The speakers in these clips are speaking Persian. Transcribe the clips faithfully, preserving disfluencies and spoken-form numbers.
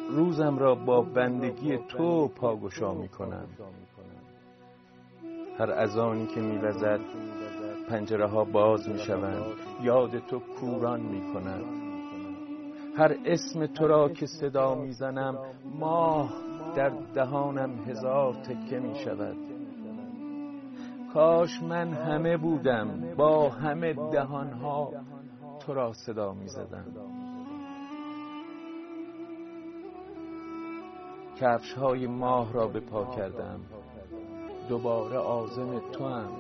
روزم را با بندگی تو پاگشا می کنم. هر اذانی که می وزد پنجره ها باز می شوند، یاد تو کوران می کنم. هر اسم تو را که صدا می زنم ماه در دهانم هزار تکه می شود. کاش من همه بودم با همه دهانها تو را صدا می زدم. کفش های ماه را به پا کردم، دوباره عازم تو هم.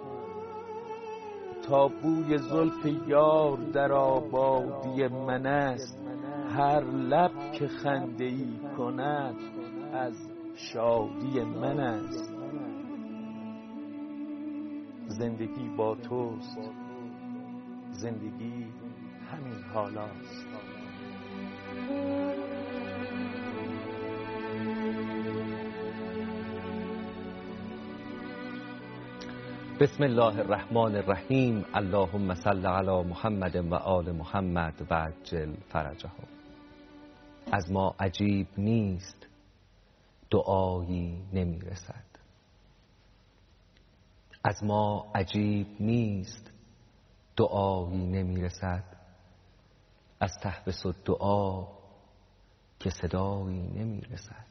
تا بوی زلف یار در آبادی من است، هر لب که خنده ای کند از شادی من است. زندگی با توست، زندگی همین حالاست. بسم الله الرحمن الرحیم. اللهم صل علی محمد و آل محمد و عجل فرجهم. از ما عجیب نیست دعایی نمی رسد. از ما عجیب نیست دعایی نمی رسد. از تحبس الدعا که صدایی نمی رسد.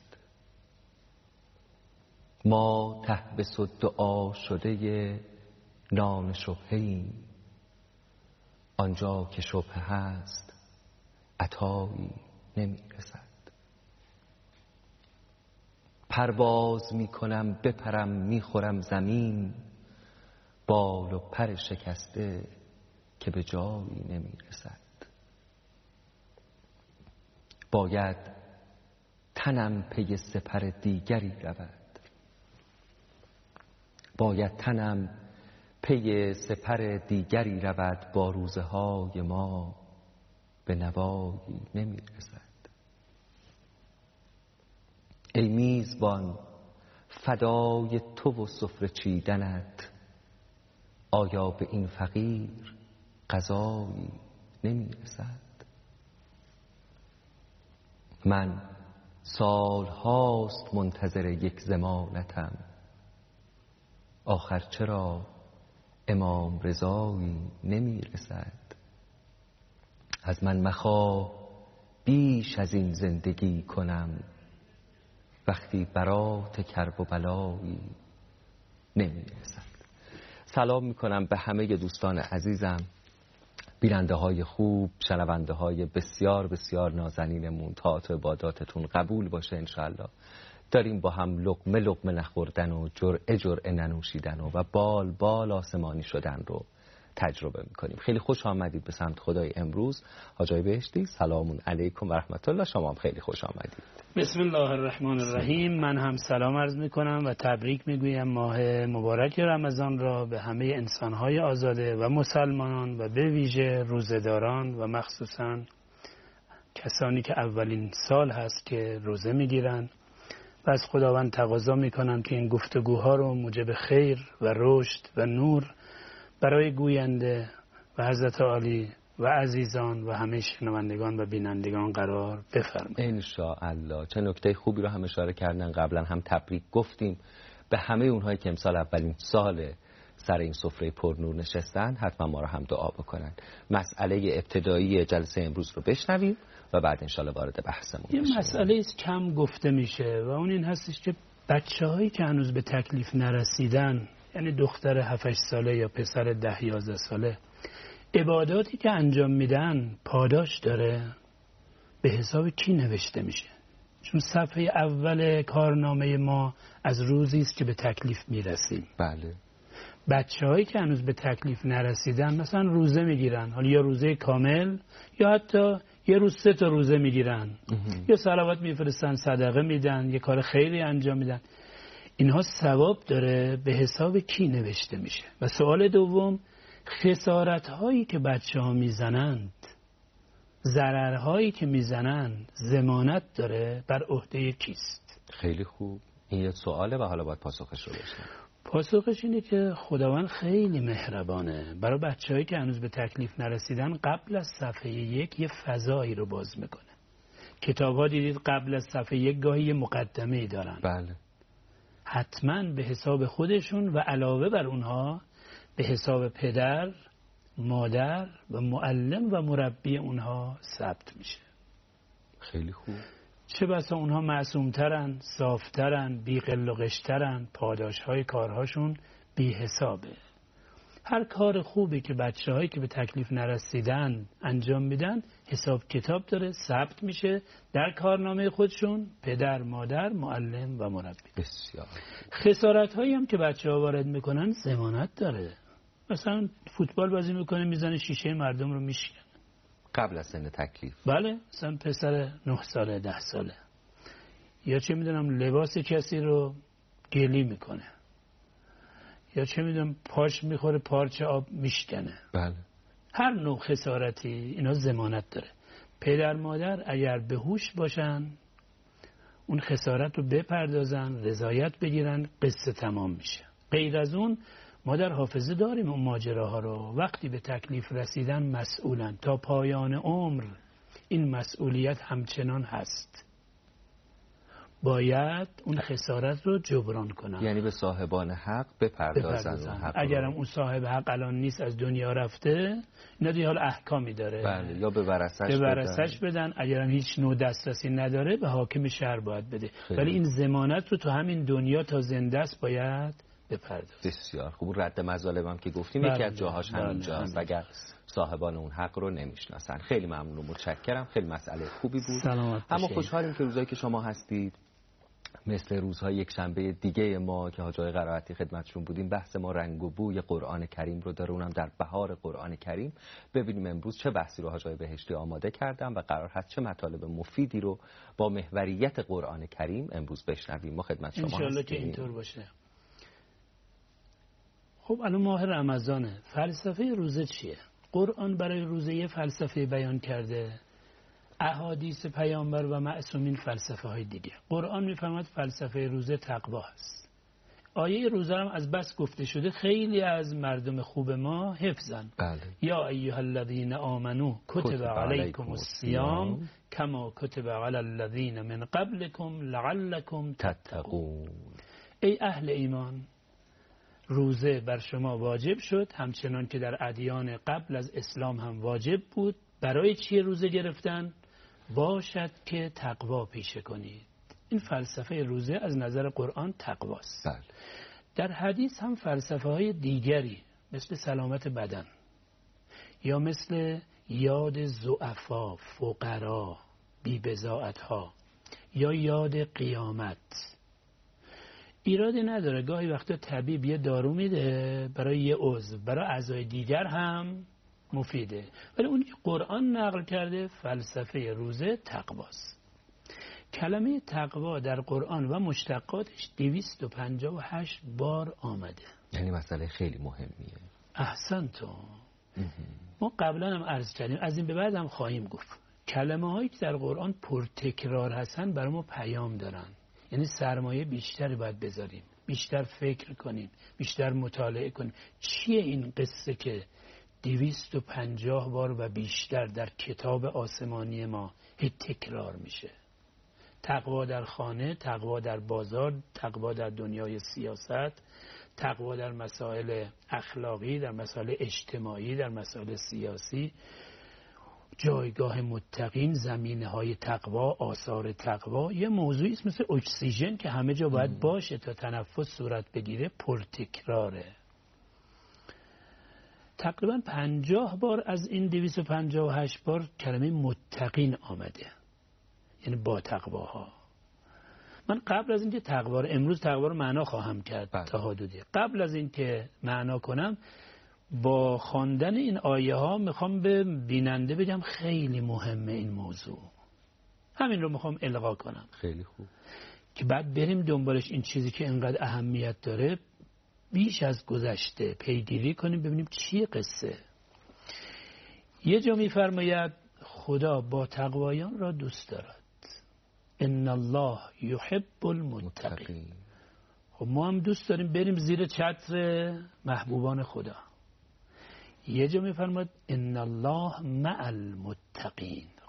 ما تحبس الدعا شده نان شبهه‌ایم، آنجا که شبهه هست عطایی نمی رسد. پرواز می کنم بپرم می خورم زمین، بال و پر شکسته که به جایی نمی رسد. باید تنم پی سپر دیگری رود، باید تنم پی سپر دیگری رود، با روزه های ما به نوایی نمی رسد. ای میزبان فدای تو و سفره چیدنت، آیا به این فقیر غذایی نمی رسد؟ من سال هاست منتظر یک ضمانتم، آخر چرا امام رضایی نمی رسد؟ از من مخواه بیش از این زندگی کنم، وقتی برات کرب و بلایی نمی رسد. سلام می کنم به همه دوستان عزیزم، بیننده های خوب، شنونده های بسیار بسیار نازنینمون. طاعت و عباداتتون قبول باشه انشالله. داریم با هم لقمه لقمه نخوردن و جرعه جرعه ننوشیدن و, و بال بال آسمانی شدن رو تجربه میکنیم. خیلی خوش آمدید به سمت خدای امروز. حاجی بهشتی سلام علیکم و رحمت الله. شما هم خیلی خوش آمدید. بسم الله الرحمن الرحیم. من هم سلام عرض میکنم و تبریک میگویم ماه مبارک رمضان را به همه انسانهای آزاده و مسلمانان و به ویژه روزه‌داران و مخصوصا کسانی که اولین سال هست که روزه میگیرن. و از خداوند تقاضا میکنم که این گفتگوها رو موجب خیر و رشد و نور برای گوینده و حضرت عالی و عزیزان و همه شنوندگان و بینندگان قرار بفرمایید ان شاء الله. چه نکته خوبی رو هم اشاره کردن. قبلا هم تبریک گفتیم به همه اونهایی که امسال اولین سال سر این سفره پرنور نشستن. حتما ما رو هم دعا بکنن. مسئله ابتدایی جلسه امروز رو بشنویم و بعد انشالله وارد بحثمون بشیم. یه مسئله است کم گفته میشه و اون این هستش که بچه هایی که هنوز به تکلیف نرسیدن، یعنی دختر هفت ساله یا پسر ده یازده ساله، عباداتی که انجام میدن پاداش داره؟ به حساب کی نوشته میشه؟ چون صفحه اول کارنامه ما از روزی است که به تکلیف میرسیم. بله. بچه هایی که هنوز به تکلیف نرسیدن مثلا روزه میگیرن، حالا یا روزه کامل یا حتی یه روز سه تا روزه میگیرن، یا صلوات میفرستن، صدقه میدن، یه کار خیری انجام میدن. اینها ثواب داره؟ به حساب کی نوشته میشه؟ و سوال دوم، خسارت هایی که بچه ها میزنند، ضرر هایی که میزنند، ضمانت داره؟ بر عهده کیست؟ خیلی خوب. این یه سواله و حالا باید پاسخش رو بشنویم. پاسخش اینه که خداوند خیلی مهربانه. برای بچه‌هایی که هنوز به تکلیف نرسیدن قبل از صفحه یک یه فضایی رو باز میکنه. کتاب ها دیدید قبل از صفحه یک گاهی مقدمه دارن. بله. حتما به حساب خودشون و علاوه بر اونها به حساب پدر، مادر و معلم و مربی اونها ثبت میشه. خیلی خوب. چه بسا اونها معصومترن، صافترن، بی قل و قشترن، پاداش های کارهاشون بی حسابه. هر کار خوبی که بچه هایی که به تکلیف نرسیدن انجام میدن حساب کتاب داره، ثبت میشه در کارنامه خودشون، پدر، مادر، معلم و مربی. بسیار. خسارت هایی هم که بچه ها وارد میکنن ضمانت داره. مثلا فوتبال بازی میکنه میزنه شیشه مردم رو میشکنه قبل از سن تکلیف. بله، مثلا پسر نه ساله ده ساله. یا چه میدونم لباس کسی رو گلی میکنه، یا چه میدونم پاش میخوره پارچه آب میشکنه. بله. هر نوع خسارتی اینا ضمانت داره. پدر مادر اگر به هوش باشن اون خسارت رو بپردازن، رضایت بگیرن، قصه تمام میشه. غیر از اون ما در حافظه داریم اون ماجراها رو. وقتی به تکلیف رسیدن مسئولن، تا پایان عمر این مسئولیت همچنان هست، باید اون خسارت رو جبران کنن. یعنی به صاحبان حق بپردازن, بپردازن. اگرم اون صاحب حق الان نیست، از دنیا رفته، اینا دیگه حال احکامی داره. بله. یا به ورثش به ورثش بدن. بدن اگرم هیچ نوع دسترسی نداره به حاکم شهر باید بده. خیلی. ولی این ضمانت رو تو همین دنیا تا زنده است باید بپردازن. بسیار خوب. رد مظالم هم که گفتیم بله. یکی از جاهاش همینجاست اگر صاحبان اون حق رو نمیشناسن. خیلی ممنون و متشکرم. خیلی مسئله خوبی بود. سلامت اما خوشحالیم که روزایی که شما هستید مثل روزهای یک شنبه دیگه ما که حاج آقای قرائتی خدمتشون بودیم، بحث ما رنگ و بوی قرآن کریم رو داره، اونم در بهار قرآن کریم. ببینیم امروز چه بحثی رو حاج آقای بهشتی آماده کردن و قرار هست چه مطالب مفیدی رو با محوریت قرآن کریم امروز بشنویم. ما خدمت شما هستیم. ان شاءالله که اینطور باشه. خب الان ماه رمضانه. فلسفه روزه چیه؟ قرآن برای روزه یه فلسفه بیان کرده، احادیث پیامبر و معصومین فلسفه های دیگه. قرآن میفهمد فلسفه روزه تقوا هست. آیه روزه هم از بس گفته شده خیلی از مردم خوب ما حفظن. بله. یا ایها الذین آمنو کتب علیکم الصیام کما کتب علی الذین من قبلکم لعلکم تتقون. ای اهل ایمان، روزه بر شما واجب شد همچنان که در ادیان قبل از اسلام هم واجب بود. برای چیه روزه گرفتن؟ باشد که تقوا پیشه کنید. این فلسفه روزه از نظر قرآن تقواست. بله. در حدیث هم فلسفه های دیگری مثل سلامت بدن یا مثل یاد ضعفا، فقرا، بی‌بضاعت ها یا یاد قیامت. ایرادی نداره، گاهی وقتا طبیب یه دارو میده برای یه عضو، برای اعضای دیگر هم مفیده. ولی اون که قرآن نقل کرده فلسفه روزه تقواست. کلمه تقوا در قرآن و مشتقاتش دویست و پنجاه و هشت بار آمده. یعنی مسئله خیلی مهمیه. احسنتم. ما قبلا هم عرض کردیم، از این به بعد هم خواهیم گفت. کلمه هایی که در قرآن پرتکرار هستن برای ما پیام دارن. یعنی سرمایه بیشتری باید بذاریم، بیشتر فکر کنیم، بیشتر مطالعه کنیم. چیه این قصه که دویست و پنجاه بار و بیشتر در کتاب آسمانی ما تکرار میشه؟ تقوا در خانه، تقوا در بازار، تقوا در دنیای سیاست، تقوا در مسائل اخلاقی، در مسائل اجتماعی، در مسائل سیاسی. جایگاه متقین، زمینه های تقوا، آثار تقوا. یه موضوعی است مثل اکسیژن که همه جا باید باشه تا تنفس صورت بگیره، پرتکراره. تقریبا پنجاه بار از این دویست و پنجاه و هشت بار کلمه متقین آمده، یعنی با تقواها. من قبل از اینکه تقوا رو امروز تقوا رو معنا خواهم کرد بله. تا حدودی قبل از اینکه معنا کنم با خواندن این آیه ها میخوام به بیننده بگم خیلی مهمه این موضوع. همین رو میخوام القا کنم. خیلی خوب. که بعد بریم دنبالش، این چیزی که اینقدر اهمیت داره بیش از گذشته پیگیری کنیم ببینیم چیه قصه. یه جا میفرماید خدا با تقوایان را دوست دارد. ان الله یحب المتقین. خب ما هم دوست داریم بریم زیر چتر محبوبان خدا. یه جا میفرماید ان الله مع المتقین.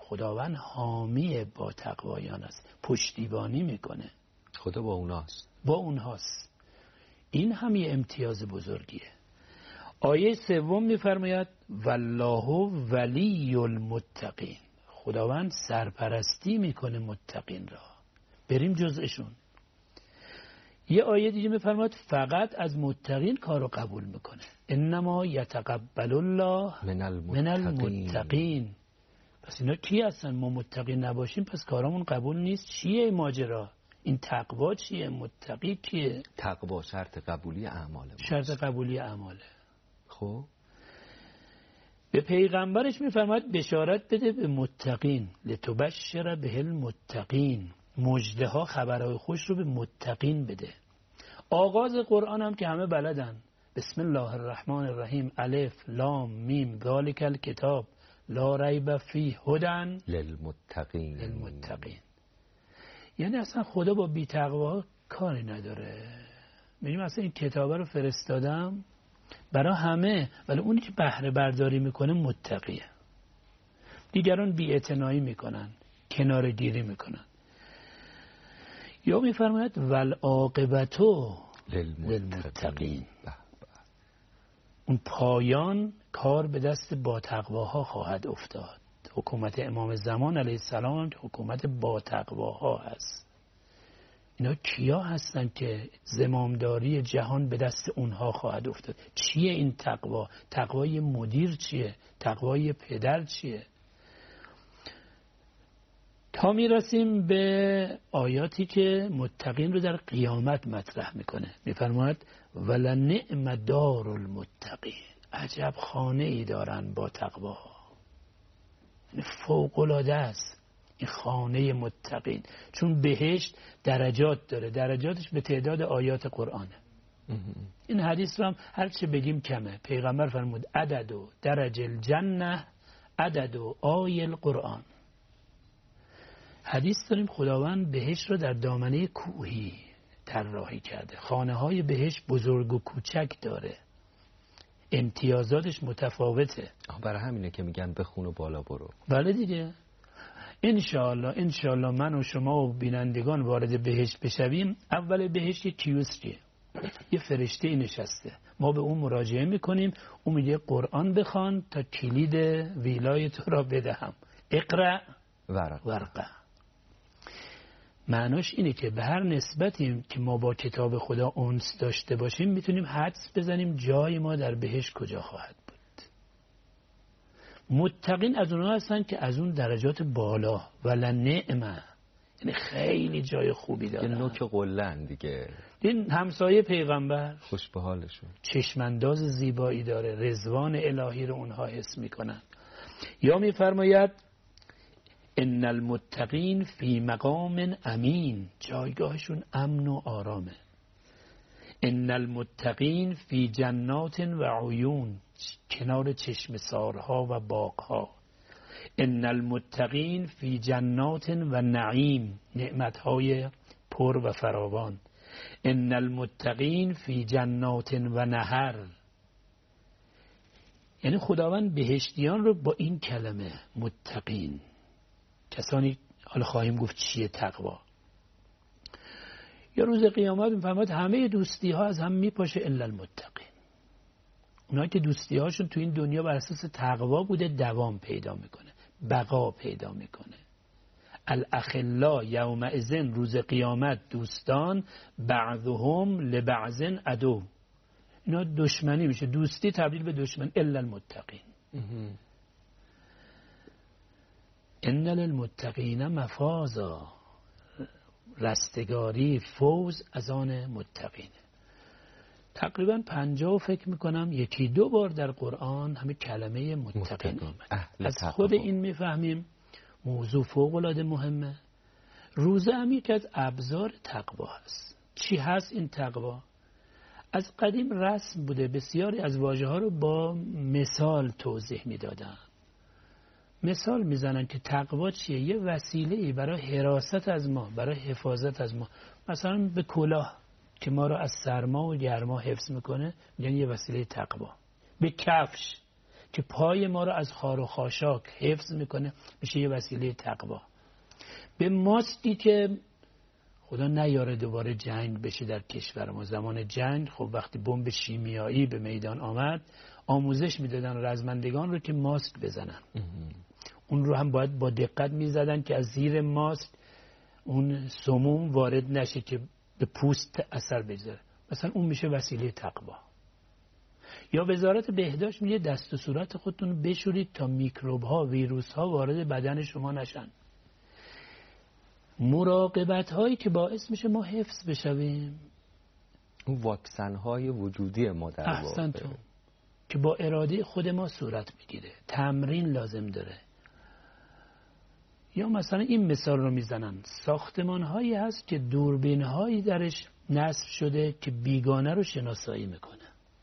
خداوند حامی با تقوایان است، پشتیبانی میکنه. خدا با اوناست. با اونهاست. این هم یه امتیاز بزرگیه. آیه سوم میفرماید والله ولی المتقین. خداوند سرپرستی میکنه متقین را. بریم جزءشون. یه آیه دیگه میفرماید فقط از متقین کارو قبول میکنه. انما یتقبل الله من المتقین, من المتقین. پس اینا کی هستن؟ ما متقین نباشیم پس کارامون قبول نیست. چیه ماجرا؟ این تقوا چیه؟ متقی کیه؟ تقوا شرط قبولی اعمال ماست. شرط قبولی اعماله. خب به پیغمبرش میفرماید بشارت بده به متقین، لتبشر به المتقین، مژده ها خبرهای خوش رو به متقین بده. آغاز قرآن هم که همه بلدن، بسم الله الرحمن الرحیم، الف لام میم ذالک الکتاب لا ریب فیه هدی للمتقین. للمتقین یعنی اصلا خدا با بی تقوا کاری نداره. میگیم اصلا این کتابه رو فرستادم برای همه، ولی اونی که بهره برداری میکنه متقیه. دیگران بی‌اعتنایی میکنن، کنار گیری میکنن. یا میفرماید والعاقبتو للمتقین. اون پایان کار به دست با تقواها خواهد افتاد. حکومت امام زمان علیه السلام هم حکومت با تقواها هست. اینا کیا هستن که زمامداری جهان به دست اونها خواهد افتاد؟ چیه این تقوا؟ تقوای مدیر چیه؟ تقوای پدر چیه؟ تا میرسیم به آیاتی که متقین رو در قیامت مطرح میکنه. میفرماید ولنعم دار المتقین. عجب خانه ای دارن با تقوا، فوق العاده است این خانه متقین. چون بهشت درجات داره، درجاتش به تعداد آیات قرآنه. این حدیث رو هم هر چه بگیم کمه. پیغمبر فرمود عدد و درج الجنه عدد و آیه القرآن. حدیث داریم خداوند بهشت رو در دامنه کوهی طراحی کرده. خانه های بهشت بزرگ و کوچک داره، امتیازاتش متفاوته. برای همینه که میگن بخون و بالا برو. بله دیگه. انشاءالله انشاءالله من و شما و بینندگان وارد بهشت بشویم. اول بهشت کیوسکیه، یه فرشته ای نشسته. ما به اون مراجعه میکنیم، اون میگه قرآن بخوان تا کلید ویلای تو را بدهم. اقرأ ورقه. ورقه. معناش اینه که به هر نسبتی که ما با کتاب خدا انس داشته باشیم میتونیم حدس بزنیم جای ما در بهشت کجا خواهد بود. متقین از اونها هستن که از اون درجات بالا ولنعمه، یعنی خیلی جای خوبی دارن. یه نوک قلن دیگه. این همسایه پیغمبر خوش به حالشون، چشمانداز زیبایی داره، رضوان الهی رو اونها حس میکنن. یا میفرماید ان المتقین فی مقام امین، جایگاهشون امن و آرامه. ان المتقین فی جنات و عیون، کنار چشم سارها و باغها. ان المتقین فی جنات و نعیم، نعمتهای پر و فراوان. ان المتقین فی جنات و نهر. یعنی خداوند بهشتیان رو با این کلمه متقین، کسانی، حالا خواهیم گفت چیه تقوا. یا روز قیامت میفهمد همه دوستی ها از هم میپاشه الا المتقین. اونایی که دوستی هاشون تو این دنیا بر اساس تقوا بوده دوام پیدا میکنه، بقا پیدا میکنه. الاخلا یومئذ، روز قیامت دوستان، بعضهم لبعض عدو. اینا دشمنی میشه، دوستی تبدیل به دشمن. الا المتقین. ان للمتقین مفازا، رستگاری، فوز از آن متقین. تقریبا پنجاه فکر میکنم یکی دو بار در قرآن همه کلمه متقین آمد. از خود این میفهمیم موضوع فوق العاده مهمه. روزه هم یکی از ابزار تقوا هست. چی هست این تقوا؟ از قدیم رسم بوده بسیاری از واژه ها رو با مثال توضیح میدادن. مثال میزنن که تقوا چیه؟ یه وسیله‌ای برای حراست از ما، برای حفاظت از ما. مثلا به کلاه که ما رو از سرما و گرما حفظ میکنه میگن یه وسیله تقوا. به کفش که پای ما رو از خار و خاشاک حفظ میکنه، میشه یه وسیله تقوا. به ماستی که خدا نیاره دوباره جنگ بشه در کشور ما. زمان جنگ خب وقتی بمب شیمیایی به میدان آمد آموزش میدادن رزمندگان رو که ماسک بزنن. اون رو هم باید با دقت میزدن که از زیر ماسک اون سموم وارد نشه که به پوست اثر بذاره. مثلا اون میشه وسیله تقوا. یا وزارت بهداشت میگه دست و صورت خودتون بشورید تا میکروب ها ویروس ها وارد بدن شما نشن. مراقبت هایی که باعث میشه ما حفظ بشویم، اون واکسن های وجودی ما در واقع احسنتون که با اراده خود ما صورت میگیره، تمرین لازم داره. یا مثلا این مثال رو میزنن، ساختمان هایی هست که دوربین هایی درش نصب شده که بیگانه رو شناسایی میکنه.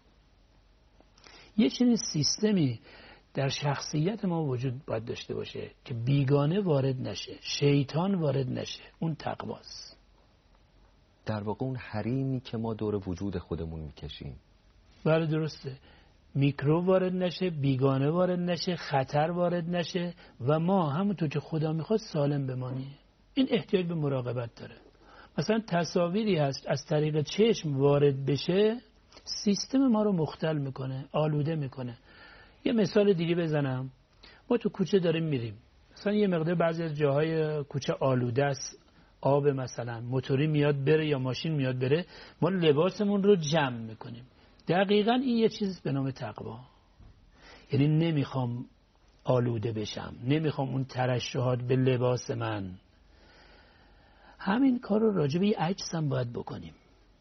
یه چنین سیستمی در شخصیت ما وجود باید داشته باشه که بیگانه وارد نشه، شیطان وارد نشه. اون تقواست. در واقع اون حریمی که ما دور وجود خودمون میکشیم. بله درسته. میکروب وارد نشه، بیگانه وارد نشه، خطر وارد نشه و ما همونطور که خدا میخواد سالم بمانیم. این احتیاج به مراقبت داره. مثلا تصاویری هست از طریق چشم وارد بشه، سیستم ما رو مختل میکنه، آلوده میکنه. یه مثال دیگه بزنم، ما تو کوچه داریم میریم، مثلا یه مقدار بعضی از جاهای کوچه آلوده است، آب مثلا موتوری میاد بره یا ماشین میاد بره، ما لباسمون رو جمع میکنیم. دقیقاً این یه چیز به نام تقوا. یعنی نمیخوام آلوده بشم، نمیخوام اون ترشحات به لباس من. همین کار رو راجع به عکس هم باید بکنیم.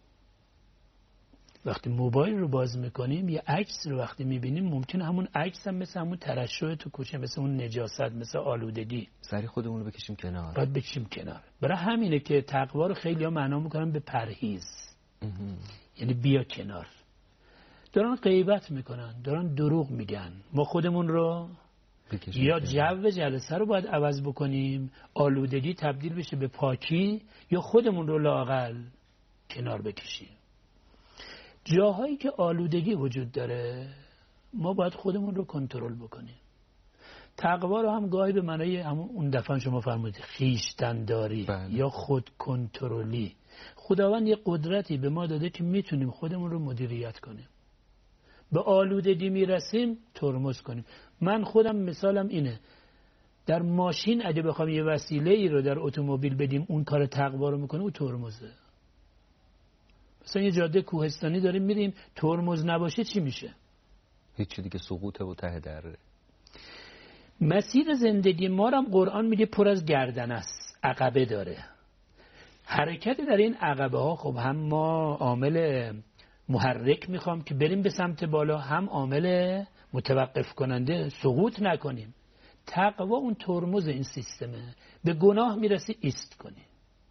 وقتی موبایل رو باز میکنیم یه عکس رو وقتی میبینیم ممکنه همون عکس هم مثل همون ترشح تو کوچه، مثل اون نجاست، مثل آلودگی، سری خودمون رو بکشیم کنار. باید بکشیم کنار. برای همینه که تقوا رو خیلی ها معنا میکنن به پرهیز. یعنی بیا کنار. دارن غیبت میکنن، دارن دروغ میگن. ما خودمون رو یا جو جلسه رو باید عوض بکنیم، آلودگی تبدیل بشه به پاکی، یا خودمون رو لااقل کنار بکشیم. جاهایی که آلودگی وجود داره ما باید خودمون رو کنترل بکنیم. تقوا رو هم گاهی به معنای همون اون دفعه شما فرمودید خویشتن‌داری یا خود کنترلی. خداوند یه قدرتی به ما داده که میتونیم خودمون رو مدیریت کنیم. به آلودگی میرسیم ترمز کنیم. من خودم مثالم اینه، در ماشین اگه بخوام یه وسیله ای رو در اتومبیل بدیم اون کار تقوا رو میکنه، اون ترمزه. مثلا یه جاده کوهستانی داریم میریم، ترمز نباشه چی میشه؟ هیچی دیگه، سقوطه و ته دره. مسیر زندگی ما هم قرآن میگه پر از گردن است، عقبه داره. حرکت در این عقبه ها خب هم ما عامل محرک میخوام که بریم به سمت بالا، هم عامل متوقف کننده سقوط نکنیم. تقوا اون ترمز این سیستمه. به گناه میرسی ایست کنی.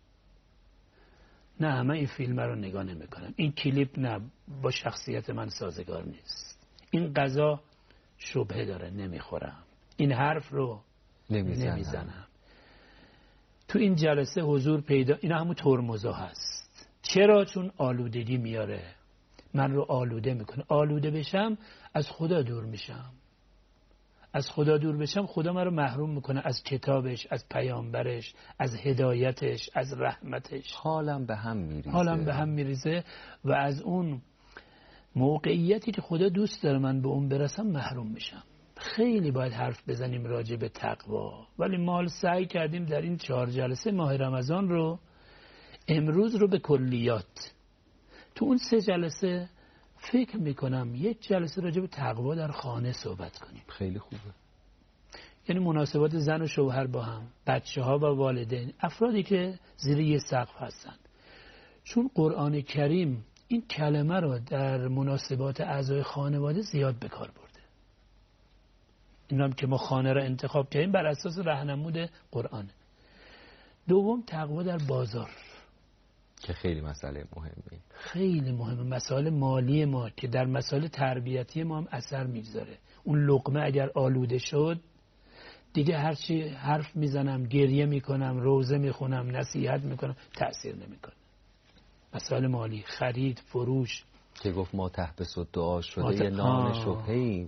نه من این فیلم رو نگاه نمی کنم، این کلیپ نه با شخصیت من سازگار نیست، این غذا شبهه داره نمیخورم، این حرف رو نمیزنم, نمیزنم. تو این جلسه حضور پیدا، اینا همون ترمزا هست. چرا؟ چون آلودگی میاره، من رو آلوده میکنه. آلوده بشم از خدا دور میشم. از خدا دور بشم خدا من رو محروم میکنه از کتابش، از پیامبرش، از هدایتش، از رحمتش. حالم به هم میریزه. حالم به هم میریزه و از اون موقعیتی که خدا دوست داره من به اون برسم محروم میشم. خیلی باید حرف بزنیم راجع به تقوا، ولی ما سعی کردیم در این چهار جلسه ماه رمضان رو، امروز رو به کلیات، تو اون سه جلسه فکر میکنم یک جلسه راجع به تقوا در خانه صحبت کنیم. خیلی خوبه. یعنی مناسبات زن و شوهر با هم، بچه ها و والدین، افرادی که زیر یه سقف هستن. چون قرآن کریم این کلمه رو در مناسبات اعضای خانواده زیاد به کار برده. این هم که ما خانه را انتخاب کردیم بر اساس راهنمود قرآن. دوم تقوا در بازار که خیلی مسئله مهمه. خیلی مهمه. مسائل مالی ما که در مسائل تربیتی ما هم اثر میذاره. اون لقمه اگر آلوده شد دیگه هرچی حرف میزنم، گریه میکنم، روزه میخونم، نصیحت میکنم، تأثیر نمیکنه. مسائل مالی، خرید، فروش که گفت ما تحبس و دعا شده یه نان شبهه‌ایم.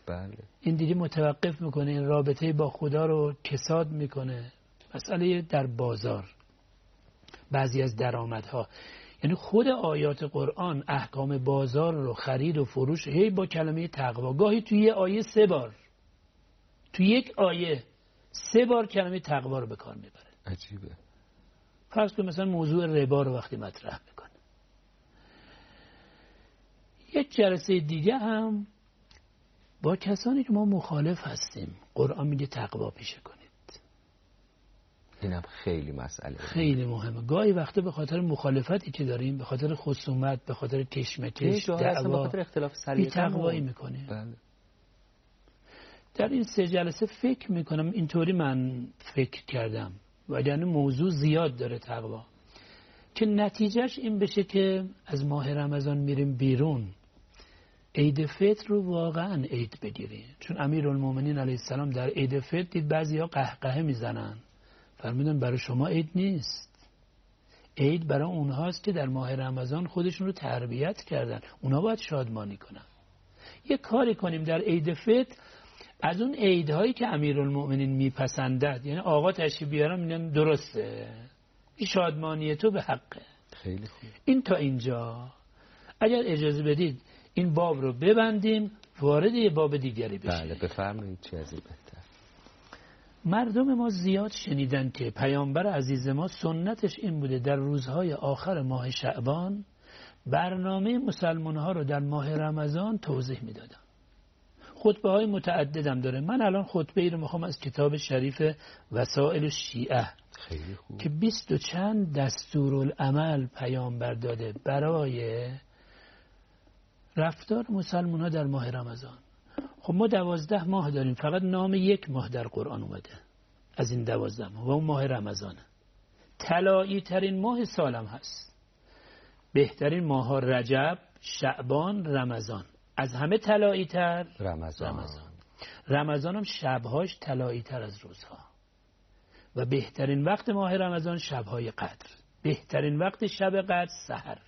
بله. این دیگه متوقف میکنه، این رابطه با خدا رو کساد میکنه. مسئله در بازار، بعضی از درآمدها، یعنی خود آیات قرآن احکام بازار رو، خرید و فروش، هی با کلمه تقوا، گاهی توی یه آیه سه بار، توی یک آیه سه بار کلمه تقوا رو به کار میبره. عجیبه. فرض کن مثلا موضوع ربا رو وقتی مطرح میکنه. یک جلسه دیگه هم با کسانی که ما مخالف هستیم قرآن میگه تقوا پیشه کنید. اینم خیلی مسئله خیلی مهمه. گاهی وقتا به خاطر مخالفتی که داریم، به خاطر خصومت، به خاطر کشمکش، دعوا، به خاطر اختلاف سلیقه تقوایی میکنه. بله. در این سه جلسه فکر میکنم اینطوری من فکر کردم، وگرنه موضوع زیاد داره تقوا، که نتیجهش این بشه که از ماه رمضان میریم بیرون، عید فطر رو واقعا عید بگیریم. چون امیرالمومنین علیه السلام در عید فطر دید بعضی ها قهقه میزنن، فرمودن برای شما عید نیست، عید برای اونهاست که در ماه رمضان خودشون رو تربیت کردن، اونها باید شادمانی کنن. یه کاری کنیم در عید فطر از اون عیدهایی که امیرالمومنین میپسندد، یعنی آقا تشریف بیارم میگن درسته، این شادمانی تو به حقه. خیلی خوب. این تا اینجا. اگر اجازه بدید این باب رو ببندیم، وارد یه باب دیگری بشیم. بله بفرمایید. چی از این بهتر. مردم ما زیاد شنیدن که پیامبر عزیز ما سنتش این بوده در روزهای آخر ماه شعبان برنامه مسلمان‌ها رو در ماه رمضان توضیح میدادن. خطبه های متعددم داره. من الان خطبه ای رو میخوام از کتاب شریف وسائل شیعه، خیلی خوب، که بیست و چند دستورالعمل پیامبر داده برای رفتار مسلمان ها در ماه رمضان. خب ما دوازده ماه داریم، فقط نام یک ماه در قرآن اومده از این دوازده ماه و اون ماه رمضانه. طلایی ترین ماه سالم هست. بهترین ماه ها رجب، شعبان، رمضان. از همه طلایی تر رمضان. رمضان. رمضان هم شبهاش طلایی تر از روزها. و بهترین وقت ماه رمضان شبهای قدر. بهترین وقت شب قدر سحر.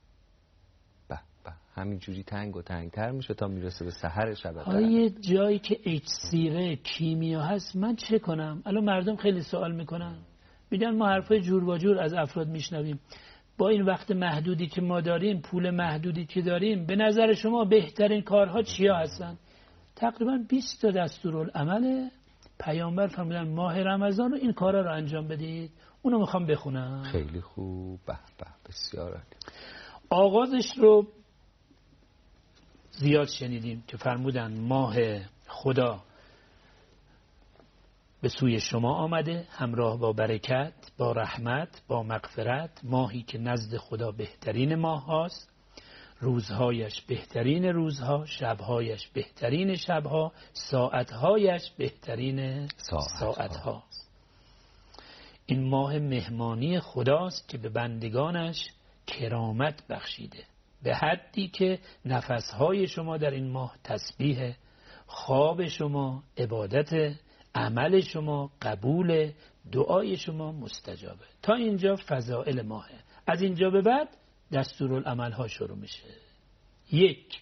به به، همینجوری تنگ و تنگتر میشه تا میرسه به سحر شب قدر. حالا یه جایی که اکسیره کیمیا هست من چه کنم؟ الان مردم خیلی سوال میکنن، میگن ما حرفای جور و جور از افراد میشنویم، با این وقت محدودی که ما داریم، پول محدودی که داریم، به نظر شما بهترین کارها چیا هستن؟ تقریبا بیست تا دستورالعمل پیامبر فرمودن ماه رمضان رو این کارا رو انجام بدید. اونو میخوام بخونم. خیلی خوب. به به، بسیار عالی. آغازش رو زیاد شنیدیم که فرمودن ماه خدا به سوی شما آمده، همراه با برکت، با رحمت، با مغفرت، ماهی که نزد خدا بهترین ماه هاست، روزهایش بهترین روزها، شبهایش بهترین شبها، ساعتهایش بهترین ساعتها. این ماه مهمانی خداست که به بندگانش کرامت بخشیده، به حدی که نفسهای شما در این ماه تسبیح، خواب شما عبادت، عمل شما قبول، دعای شما مستجابه. تا اینجا فضائل ماهه. از اینجا به بعد دستورالعمل ها شروع میشه. یک،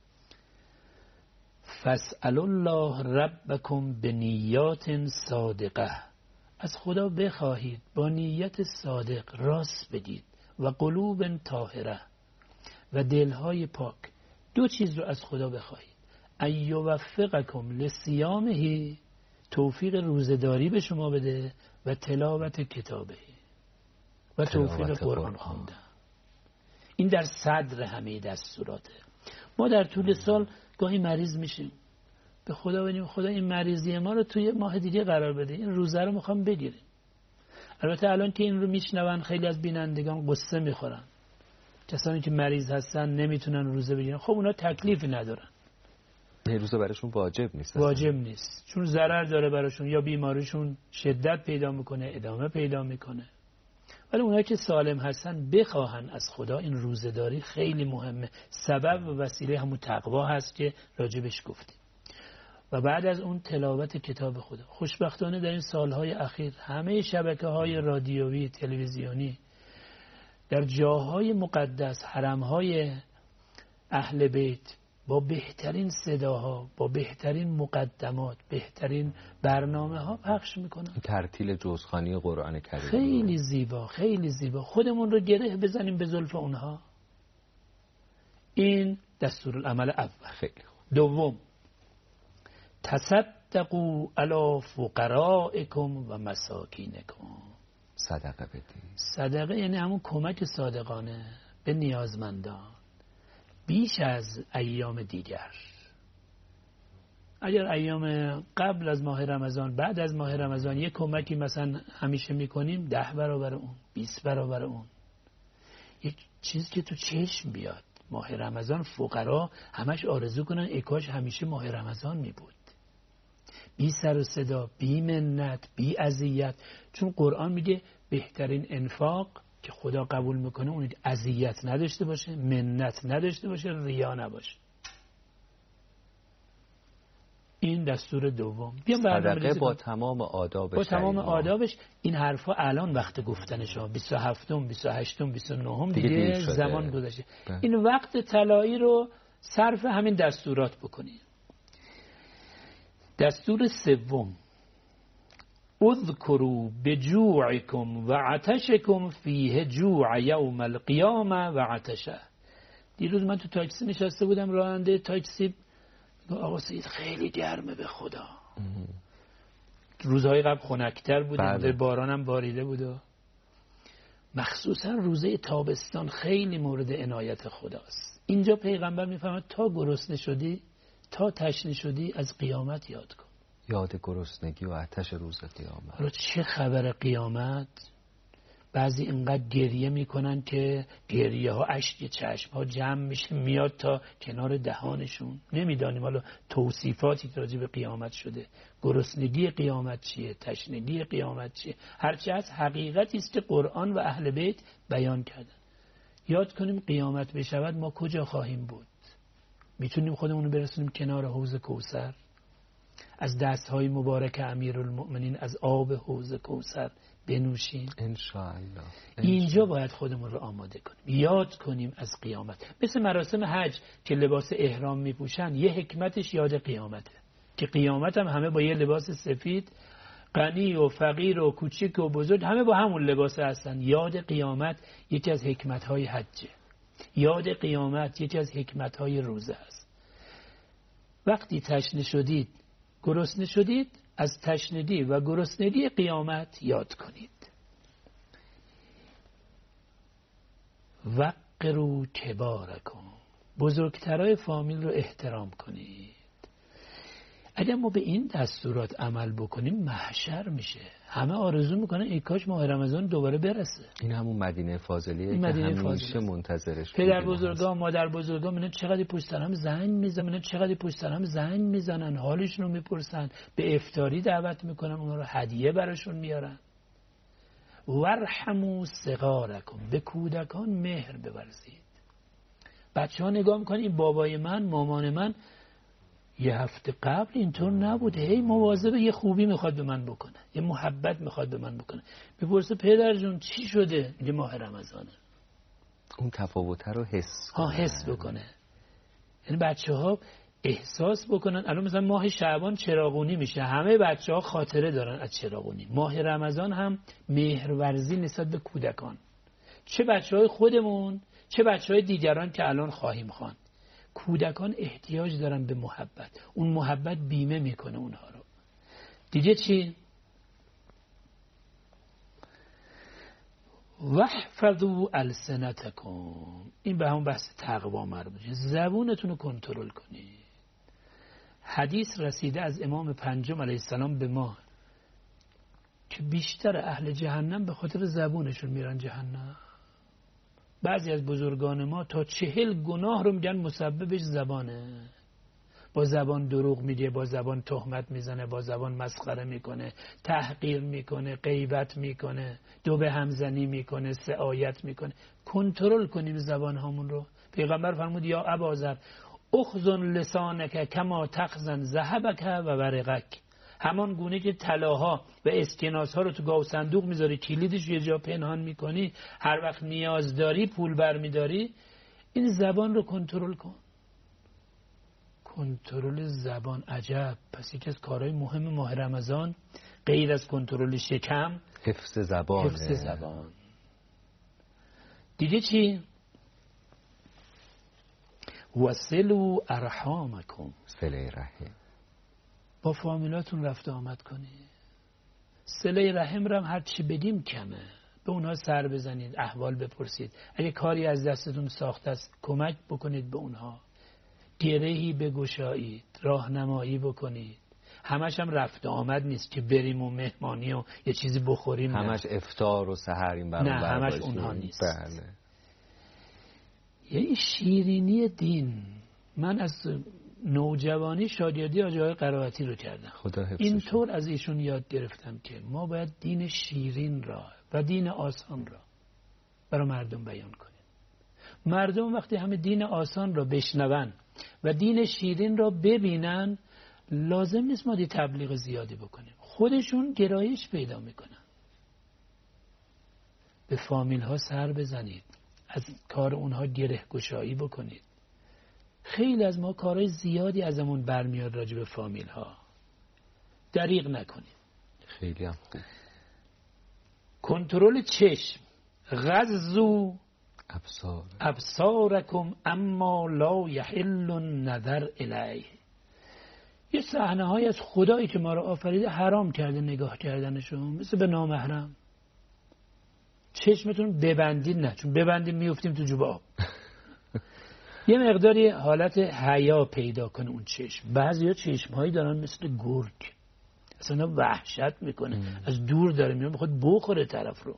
فاسألوا الله ربکم بنیات صادقه، از خدا بخواهید با نیت صادق، راست بدید، و قلوب طاهره، و دلهای پاک. دو چیز رو از خدا بخواهید، ایوفقکم لصیامه، توفیق روزداری به شما بده، و تلاوت کتابه، و توفیق قرآن خواندن. این در صدر همه دستوراته. ما در طول سال گاهی مریض میشیم، به خدا بگیم خدا این مریضی ما رو توی ماه دیگه قرار بده، این روزه رو میخوام بگیریم. البته الان که این رو میشنون خیلی از بینندگان قصه میخورن، کسانی که مریض هستن نمیتونن روزه بگیرن. خب اونا تکلیفی ندارن، این روزه براشون واجب نیست. واجب نیست، چون ضرر داره براشون، یا بیماریشون شدت پیدا میکنه، ادامه پیدا میکنه. ولی اونایی که سالم هستن بخواهن از خدا، این روزه‌داری خیلی مهمه. سبب و وسیله همون تقوا هست که راجبش گفتیم. و بعد از اون تلاوت کتاب خدا. خوشبختانه در این سالهای اخیر همه شبکه‌های رادیویی، تلویزیونی در جاهای مقدس، حرم‌های اهل بیت، با بهترین صداها، با بهترین مقدمات، بهترین برنامه ها پخش میکنن. ترتیل جزخوانی قرآن کریم خیلی زیبا، خیلی زیبا. خودمون رو گره بزنیم به زلف اونها. این دستورالعمل اول. خیلی خوب. دوم، تصدقوا علی فقرائکم و مساکینکم. صدقه بدید. صدقه یعنی همون کمک صادقانه به نیازمندان بیش از ایام دیگر. اگر ایام قبل از ماه رمضان، بعد از ماه رمضان یک کمکی مثلا همیشه میکنیم، ده برابر اون، بیست برابر اون. یک چیز که تو چشم بیاد. ماه رمضان فقرا همش آرزو کنن ای کاش همیشه ماه رمضان می بود. بی سر و صدا، بی منت، بی اذیت. چون قرآن میگه بهترین انفاق که خدا قبول میکنه اون اذیت نداشته باشه، منت نداشته باشه، ریا نباشه. این دستور دوم. صدقه با تمام آدابش. با تمام آدابش. این حرفا الان وقت گفتنش ها. بیست و هفتم، بیست و هشتم، بیست و نهم دیگه, دیگه زمان گذشته. این وقت طلایی رو صرف همین دستورات بکنید. دستور سوم، اذکروا بجوعکم و عطشکم فیه جوع یوم القیامه و عطشه. دیروز من تو تاکسی نشسته بودم، راننده تاکسی آقا سید خیلی گرمه به خدا. روزهای قبل خنک‌تر بود، بارانم باریده بود و مخصوصا روزه تابستان خیلی مورد عنایت خداست. اینجا پیغمبر میفرماید تا گرسنه شدی، تا تشنه شدی، از قیامت یاد کن. یاد گرسنگی و آتش روز قیامت. حالا چه خبر قیامت؟ بعضی اینقدر گریه میکنن که گریه ها اشک چشم ها جمع میشه میاد تا کنار دهانشون. نمیدانیم حالا توصیفاتی که راجع به قیامت شده. گرسنگی قیامت چیه؟ تشنگی قیامت چیه؟ هرچی از حقیقتی است که قرآن و اهل بیت بیان کردن. یاد کنیم قیامت بشود ما کجا خواهیم بود. میتونیم خودمون رو برسونیم کنار حوض کوثر، از دستهای مبارک امیرالمؤمنین از آب حوض کوثر بنوشیم انشاءالله. اینجا باید خودمون رو آماده کنیم، یاد کنیم از قیامت. مثل مراسم حج که لباس احرام میپوشن، یه حکمتش یاد قیامته که قیامت هم همه با یه لباس سفید، غنی و فقیر و کوچیک و بزرگ همه با همون لباس هستن. یاد قیامت یکی از حکمتهای حجه. یاد قیامت یکی از حکمتهای روزه است. وقتی تشنه شدید، گرسنه شدید، از تشنگی و گرسنگی قیامت یاد کنید. وقروا کبارکم، بزرگترای فامیل رو احترام کنید. اگر ما به این دستورات عمل بکنیم محشر میشه. همه آرزو میکنن ای کاش ماه رمضان دوباره برسه. این همون مدینه فاضلیه که همیشه منتظرش بودیم. پدر بزرگا، مادر بزرگا میگن چقدر پشت سر هم زنگ میزنن، چقدر پشت سر هم زنگ میزنن، حالشون رو میپرسن، به افطاری دعوت میکنن، اونها رو هدیه براشون میارن. ورحموا صغارکم، به کودکان مهر بورزید. بچه‌ها نگاه میکنن این بابای من، مامان من یه هفته قبل اینطور نبود، هی مواظب یه خوبی میخواد به من بکنه، یه محبت میخواد به من بکنه. میپرسه پدر جون چی شده؟ میگه ماه رمضانه. اون تفاوت رو حس ها حس بکنه. یعنی بچه ها احساس بکنن. الان مثلا ماه شعبان چراغونی میشه، همه بچه ها خاطره دارن از چراغونی. ماه رمضان هم مهرورزی نسبت به کودکان، چه بچه های خودمون چه بچه های دیگران که الان خواهیم خواند. کودکان احتیاج دارن به محبت. اون محبت بیمه میکنه اونها رو. دیگه چی؟ وحفظوا السنتکم، این به همون بحث تقوا مربوطه. زبونتون رو کنترل کنید. حدیث رسیده از امام پنجم علیه السلام به ما که بیشتر اهل جهنم به خاطر زبونشون میرن جهنم. بعضی از بزرگان ما تا چهل گناه رو میگن مسببش زبانه. با زبان دروغ میگه، با زبان تهمت میزنه، با زبان مسخره میکنه، تحقیر میکنه، غیبت میکنه، دو به همزنی میکنه، سعایت میکنه. کنترل کنیم زبان هامون رو. پیغمبر فرمود یا ابازر اخزن لسانک کما تخزن ذهبک و ورقک، همان گونه که طلاها و اسکناس ها رو تو گاو صندوق میذاری، کلیدش یه جا پنهان میکنی، هر وقت نیاز داری پول برمیداری، این زبان رو کنترل کن. کنترل زبان، عجب. پس یکی از کارهای مهم ماه رمضان غیر از کنترل شکم حفظ زبان. حفظ زبان. دیگه چی؟ وصلوا ارحامکم، صله رحم. با فامیلاتون رفت آمد کنید. صله رحم رو هم هر چی بدیم کمه. به اونها سر بزنید، احوال بپرسید. اگه کاری از دستتون ساخته است کمک بکنید به اونها. گرهی بگشایید، راهنمایی بکنید. همش هم رفت آمد نیست که بریم و مهمانی و یه چیزی بخوریم. همش نه. افطار و سحر این برام نه همش اونها نیست. بله. یعنی شیرینی دین. من از نوجوانی شاگردی حاجی آقای قرائتی رو کردم. خدا حفظش. اینطور از ایشون یاد گرفتم که ما باید دین شیرین را و دین آسان را برای مردم بیان کنیم. مردم وقتی همه دین آسان را بشنون و دین شیرین را ببینن، لازم نیست ما دی تبلیغ زیادی بکنیم. خودشون گرایش پیدا میکنن. به فامیل ها سر بزنید، از کار اونها گره گشایی بکنید. خیلی از ما کارهای زیادی ازمون برمیاد راجع به فامیل ها. دریغ نکنیم. خیلی هم خوب. کنترل چشم. غضوا ابصار ابصارکم اما لا یحل النظر الیه. یه صحنه های از خدایی که ما رو آفریده حرام کرده نگاه کردنشون، مثل به نامحرم. چشمتون ببندید، نه چون ببندید میفتیم تو جوب آب. یه مقداری حالت حیا پیدا کنه اون چشم. بعضی ها چشم هایی دارن مثل گرگ، اصلا وحشت میکنه. ام. از دور داره میاد بخواد بخوره طرف رو.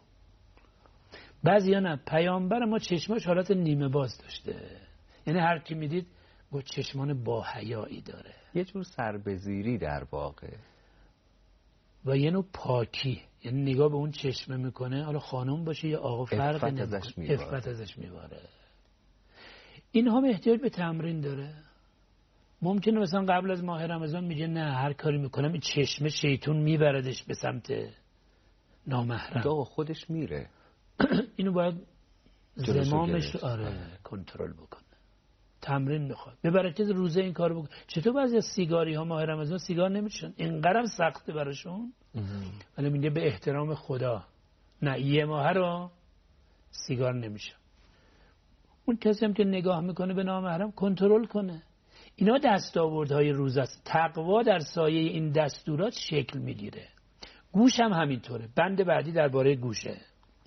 بعضی ها نه. پیامبر ما چشماش حالت نیمه باز داشته، یعنی هر کی میدید با چشمان با حیایی داره. یه جور سربزیری در واقع و یه نوع پاکی، یعنی نگاه به اون چشمه میکنه، حالا خانم باشه یا آقا فرق نمیکنه، عفت ازش میباره. این هم احتیاج به تمرین داره. ممکنه مثلا قبل از ماه رمضان میگه نه هر کاری میکنم این چشمه شیطون میبردش به سمت نامحرم. آقا خودش میره. اینو باید زمامش آره کنترل بکنه. تمرین میخواد. به برکت روزه این کارو بکنه. چطور بعضی از سیگاری ها ماه رمضان سیگار نمیشن؟ اینقدرم سخته براشون. ولی میگه به احترام خدا نه یه ماه رو سیگار نمیشن. اون کسی هم که نگاه میکنه به نامحرم کنترل کنه. اینا دستاوردهای روز است. تقوا در سایه این دستورات شکل میگیره. گوش هم همینطوره. بند بعدی درباره گوشه.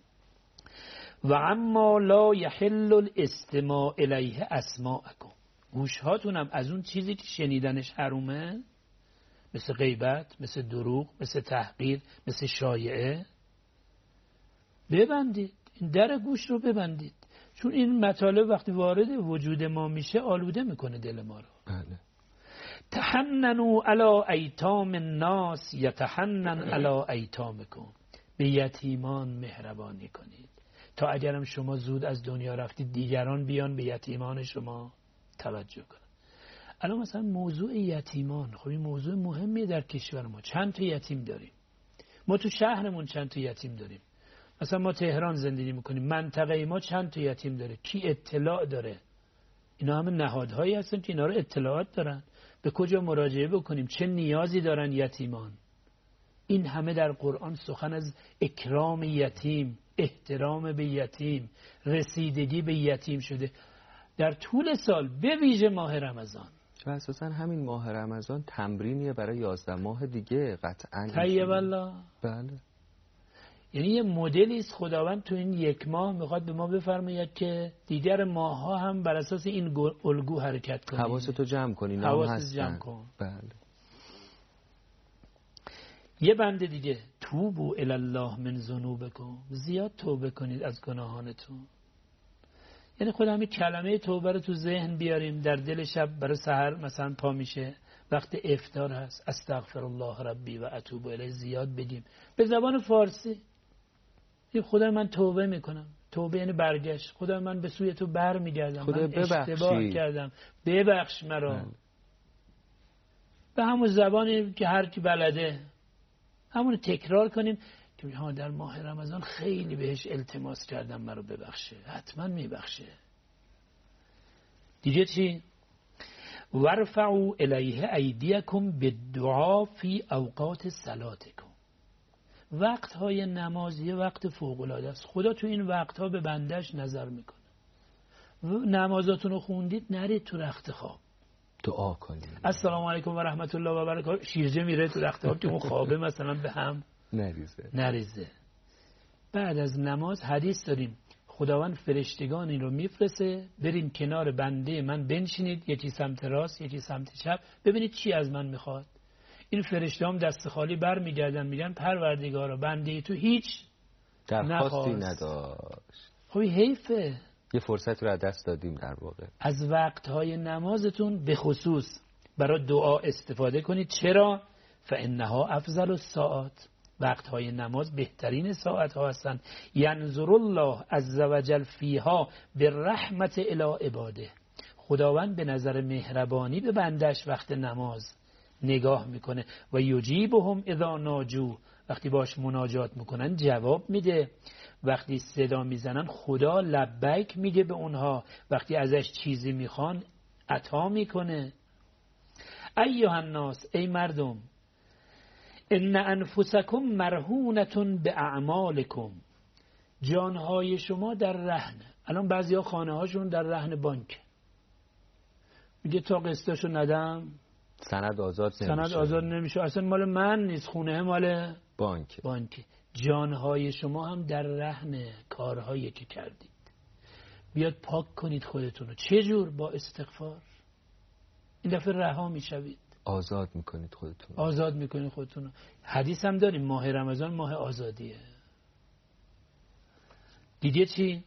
و اما لا یحل الاستماع الیه اسماعکم. گوش هاتون هم از اون چیزی که شنیدنش حرومه، مثل غیبت، مثل دروغ، مثل تحقیر، مثل شایعه، ببندید. این در گوش رو ببندید، چون این مطالب وقتی وارد وجود ما میشه آلوده میکنه دل ما رو. بله. تحننوا علی ایتام الناس یتحنن علی ایتامکم. به یتیمان مهربانی کنید تا اگرم شما زود از دنیا رفتید دیگران بیان به یتیمان شما توجه کنن. الان مثلا موضوع یتیمان، خب این موضوع مهمیه در کشور ما. چند تا یتیم داریم ما تو شهرمون، چند تا یتیم داریم. مثلا ما تهران زندگی میکنیم، منطقه ما چند تا یتیم داره، کی اطلاع داره؟ اینا همه نهادهایی هستن که اینا رو اطلاعات دارن. به کجا مراجعه بکنیم؟ چه نیازی دارن یتیمان؟ این همه در قرآن سخن از اکرام یتیم، احترام به یتیم، رسیدگی به یتیم شده در طول سال، به ویژه ماه رمضان. و اساسا همین ماه رمضان تمرینیه برای یازده ماه دیگه قطعاً. طیب الله. بله. یعنی یه مدلی است خداوند تو این یک ماه میخواد به ما بفرماید که دیگر ماه ها هم بر اساس این الگو حرکت کنید. حواستو جمع کنی. حواستو جمع کن. بله. یه بند دیگه، توبوا الی الله من ذنوبکم. زیاد توبه کنید از گناهانتون. یعنی خود همین کلمه توبه رو تو ذهن بیاریم، در دل شب برای سحر مثلا پا میشه وقت افطار هست، استغفر الله ربی و اتوب الیه زیاد بگیم به زبان فارسی. خدا من توبه میکنم. توبه یعنی برگشت. خدا من به سوی تو بر میگردم، من اشتباه کردم، ببخش مرا. به همون زبانی که هر کی بلده همون تکرار کنیم که ها در ماه رمضان خیلی بهش التماس کردم مرا ببخشه، حتما میبخشه. دیگه چی؟ ورفعوا الیه ایدیکم بالدعاء فی اوقات صلاتکم. وقتهای نماز یه وقت فوق العاده است. خدا تو این وقتها به بندش نظر میکنه. نمازاتون رو خوندید نرید تو رخت خواب، دعا کنید السلام علیکم و رحمت الله و برکاته. شیرجه میره تو رخت خواب که اون خوابه مثلا به هم نریزه نریزه. بعد از نماز حدیث داریم خداوند فرشتگانی رو میفرسته بریم کنار بنده من بنشینید، یکی سمت راست یکی سمت چپ، ببینید چی از من میخواد. این فرشته هم دست خالی بر میگردن میگن پروردگارا بنده تو هیچ درخواستی نداشت. خب حیفه، یه فرصت رو از دست دادیم. در واقع از وقتهای نمازتون به خصوص برای دعا استفاده کنید. چرا؟ فانها افضل الساعات، وقتهای نماز بهترین ساعت ها هستند. ینظر الله عز وجل فیها بالرحمت الی عباده، خداوند به نظر مهربانی به بندش وقت نماز نگاه میکنه. و یجیبهم اذا ناجو، وقتی باش مناجات میکنن جواب میده. وقتی صدا میزنن خدا لبیک میگه به اونها. وقتی ازش چیزی میخوان عطا میکنه. ایها الناس، ای مردم، ان انفسکم مرهونتون به اعمالکم، جانهای شما در رهن. الان بعضیا خانه هاشون در رهن بانک، میگه تا قسطاشو ندم سند آزاد نمیشه. سند آزاد نمیشه، اصلا مال من نیست، خونه مال بانک. بانک. جانهای شما هم در رهن کارهایی که کردید. بیاد پاک کنید خودتونو. چه جور؟ با استغفار. این دفعه رها میشوید، آزاد میکنید خودتون، آزاد میکنید خودتون. حدیث هم داریم ماه رمضان ماه آزادیه. دیگه چی؟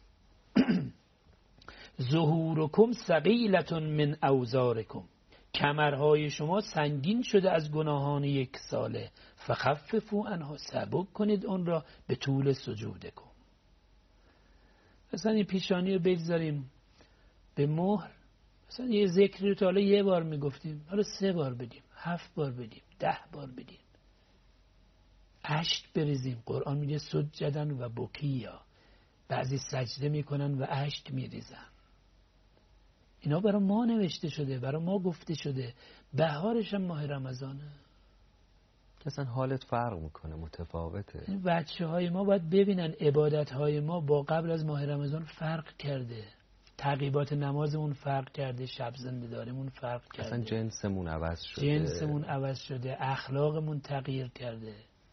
ظهورکم ثقیلة من اوزارکم، کمرهای شما سنگین شده از گناهان یک ساله. فخففوا عنها، سبک کنید اون را به طول سجودکم. مثلا این پیشانی رو بگذاریم به مهر، مثلا یه ذکری رو تا حالا یه بار میگفتیم، حالا سه بار بدیم، هفت بار بدیم، ده بار بدیم، اشک بریزیم. قرآن میگه سجدن و بکیا، بعضی سجده میکنن و اشک میریزن. اینا برای ما نوشته شده، برای ما گفته شده. بهارش هم ماه رمضانه. اصلا حالت فرق میکنه، متفاوته. این بچه های ما باید ببینن عبادت های ما با قبل از ماه رمضان فرق کرده، تعقیبات نمازمون فرق کرده، شب زنده داریمون فرق کرده، اصلا جنسمون عوض شده، جنسمون عوض شده، اخلاقمون تغییر کرده.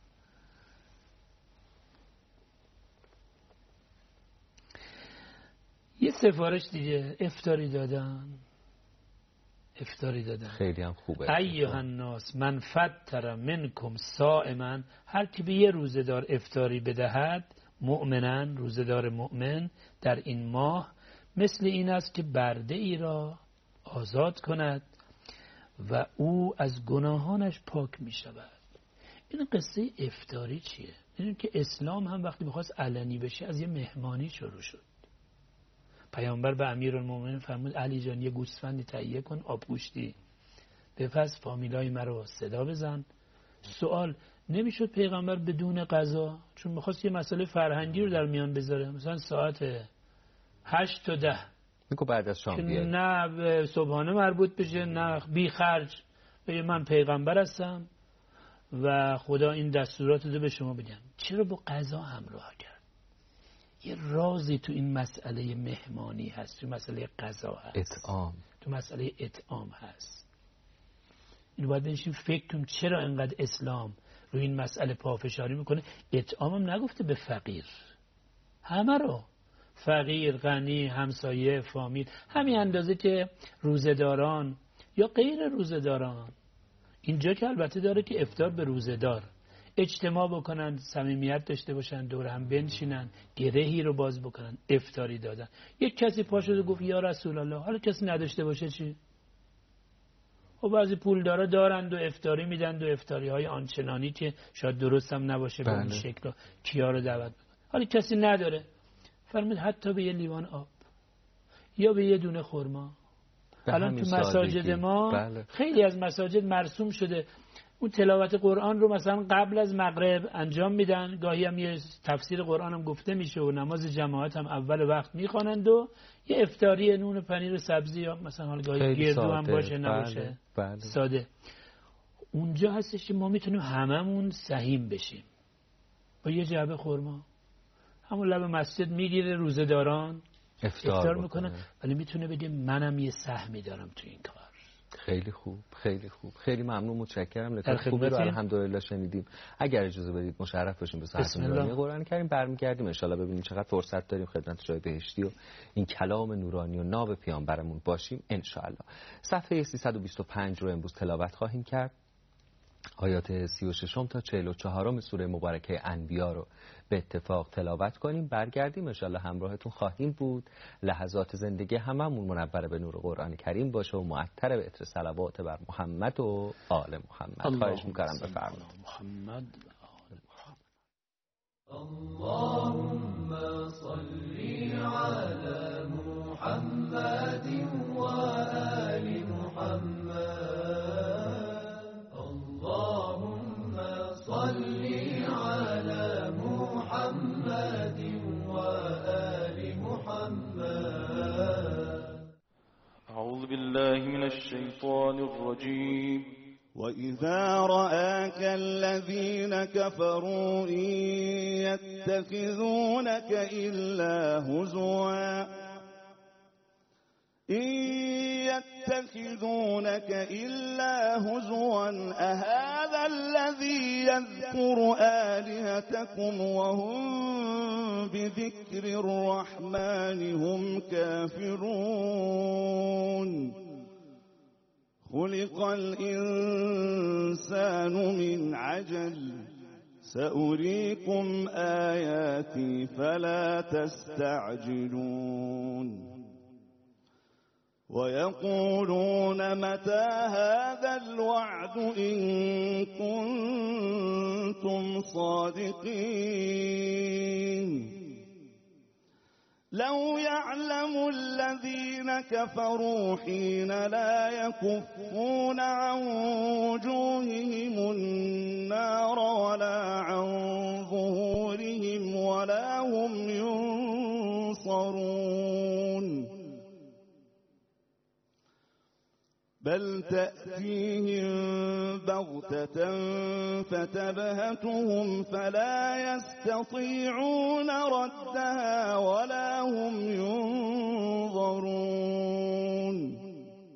یه سفارش دیگه، افطاری دادن افطاری دادن خیلی هم خوبه. ایها الناس من فطر منکم صائما، هر کی به یه روزه‌دار افطاری بدهد، مؤمنن، روزه‌دار مؤمن در این ماه، مثل این است که برده ای را آزاد کند و او از گناهانش پاک می شود. این قصه افطاری چیه؟ این که اسلام هم وقتی می‌خواست علنی بشه از یه مهمانی شروع شد. پیامبر به امیرالمومنین فرمود علی جان یه گوسفندی تهیه کن، آبگوشتی، بپس فامیلای مرا صدا بزن. سوال، نمیشد پیغمبر بدون غذا؟ چون میخواست یه مسئله فرهنگی رو در میان بذاره، مثلا ساعت هشت تا ده میگو بعد از شام بیاد، نه به صبحانه مربوط بشه، نه بی خرج، بگه من پیغمبر هستم و خدا این دستورات رو به شما بگم. چرا با غذا همراه کرد؟ یه رازی تو این مسئله مهمانی هست، تو مسئله غذا هست، اطعام، تو مسئله اطعام هست. اینو باید بنشین فکر کنیم چرا انقدر اسلام روی این مسئله پافشاری میکنه. اطعام هم نگفته به فقیر، همه رو، فقیر، غنی، همسایه، فامیل، همین اندازه که روزه‌داران یا غیر روزه‌داران. اینجا که البته داره که افطار به روزه‌دار اجتماع بکنن، صمیمیت داشته باشن، دور هم بنشینن، گرهی رو باز بکنن، افطاری دادن. یک کسی پا شد و گفت یا رسول الله، حالا کسی نداشته باشه چی؟ و بعضی پولدارا دارند و افطاری میدن و افطاری های آنچنانی که شاید درست هم نباشه به اون شکل، کیا رو دعوت بکنن. حالا کسی نداره، فرمود حتی به یه لیوان آب یا به یه دونه خرما. الان تو مساجد ما بله. خیلی از مساجد مرسوم شده اون تلاوت قرآن رو مثلا قبل از مغرب انجام میدن، گاهی هم یه تفسیر قرآن هم گفته میشه و نماز جماعت هم اول وقت میخوانند و یه افطاری نون و پنیر و سبزی یا مثلا حال گاهی گردو هم باشه نباشه. بله. بله. ساده. اونجا هستش که ما میتونیم هممون سهیم بشیم با یه جعبه خرما، همون لب مسجد میگیره روزه‌داران افطار, افطار میکنه، ولی میتونه بگه منم یه سهمی دارم تو این کار. خیلی خوب، خیلی خوب، خیلی ممنون، متشکرم. نکات خوبی رو الحمدلله شنیدیم. اگر اجازه بدید مشرف باشیم به ساعت نورانی قرآن کریم، برمیگردیم ان شاءالله ببینیم چقدر فرصت داریم خدمت جای بهشتی و این کلام نورانی و ناب پیامبرمون باشیم ان شاءالله. صفحه سیصد و بیست و پنج رو امروز تلاوت خواهیم کرد. آیات سی و شش تا چهل و چهار سوره مبارکه انبیا رو به اتفاق تلاوت کنیم، برگردیم ان شاءالله همراهتون خواهیم بود. لحظات زندگی هممون منور به نور قرآن کریم باشه و معطر به عطر صلوات بر محمد و آل محمد. خواهش می‌کنم بفرمایید. محمد و آل محمد. اللهم صل على محمد و آل محمد. اللهم صل على محمد وآل محمد. أعوذ بالله من الشيطان الرجيم. وإذا رآك الذين كفروا إن يتخذونك إلا هزوا إن يتخذونك إلا هزوا أهذا الذي يذكر آلهتكم وهم بذكر الرحمن هم كافرون. خلق الإنسان من عجل سأريكم آياتي فلا تستعجلون. ويقولون متى هذا الوعد إن كنتم صادقين. لو يعلم الذين كفروا حين لا يكفون عن وجوههم النار ولا عن ظهورهم ولا هم ينصرون. بل تأتيهم بغتة فتبهتهم فلا يستطيعون ردها ولا هم ينظرون.